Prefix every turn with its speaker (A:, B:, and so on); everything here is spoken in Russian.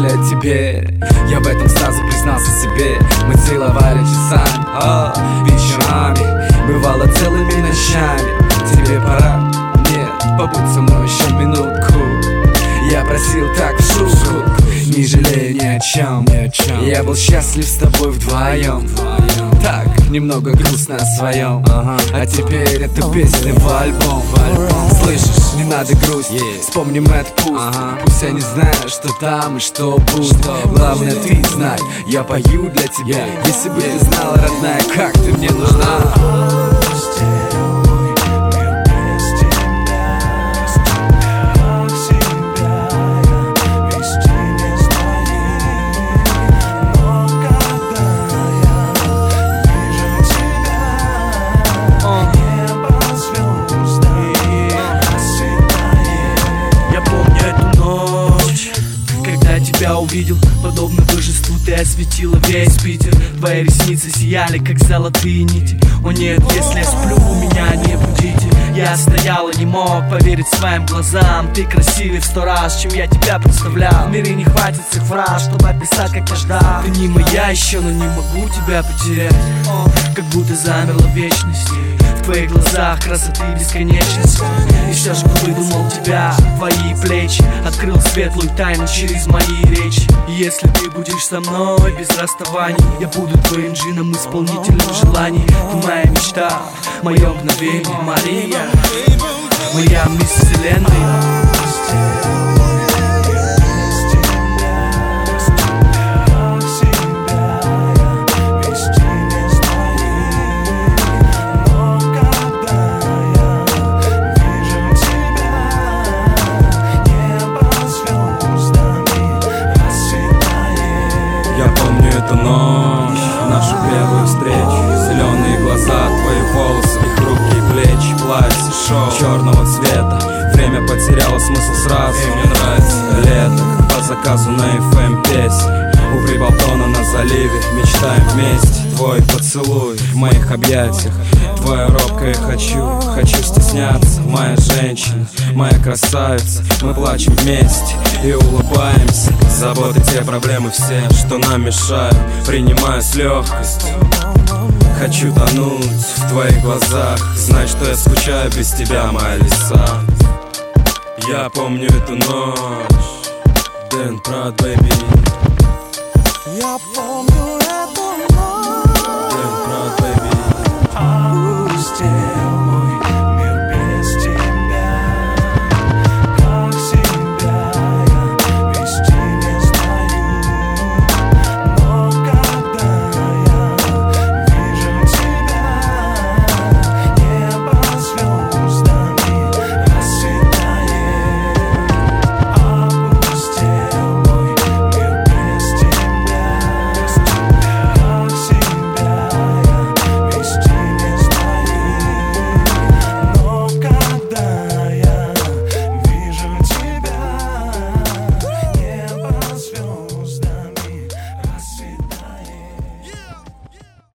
A: тебе. Я в этом сразу признался себе. Мы целовали часами, вечерами, бывало целыми ночами. Тебе пора, нет, побудь со мной еще минутку. Я просил так в шутку, не жалея ни о чем. Я был счастлив с тобой вдвоем. Так, немного грустно о своем. А теперь это песня в альбом. Слышишь, не надо грустить, вспомним это пусть. Пусть я не знаю, что там и что будет. Главное ты знай, я пою для тебя. Если бы ты знала, родная, как ты мне нужна.
B: Тебя увидел, подобно божеству, ты осветила весь Питер. Твои ресницы сияли, как золотые нити. О нет, если я сплю, меня не будите. Я стоял и не мог поверить своим глазам. Ты красивее в 100 раз, чем я тебя представлял. В мире не хватит всех фраз, чтобы описать, как я ждал. Ты не моя еще, но не могу тебя потерять. Как будто замерла вечность. В твоих глазах красоты бесконечность. И все же выдумал тебя, твои плечи. Открыл светлую тайну через мои речи. И если ты будешь со мной без расставаний, я буду твоим джином, исполнителем желаний. Ты моя мечта, мое мгновение, Мария, моя мисс Вселенной.
C: Я помню эту ночь, нашу первую встречу. Зеленые глаза, твои волосы и хрупкие плечи. Платье, шоу черного цвета. Время потеряло смысл сразу. Мне нравится лето, по заказу на FM песни. У Прибалтона на заливе, мечтаем вместе. Твой поцелуй в моих объятиях. Твоя робкая хочу стесняться. Моя женщина, моя красавица. Мы плачем вместе и улыбаемся. Заботы, те проблемы все, что нам мешают, принимаю с легкостью. Хочу тонуть в твоих глазах, знать, что я скучаю без тебя, моя лиса. Я помню эту ночь. Дэн Прат, baby.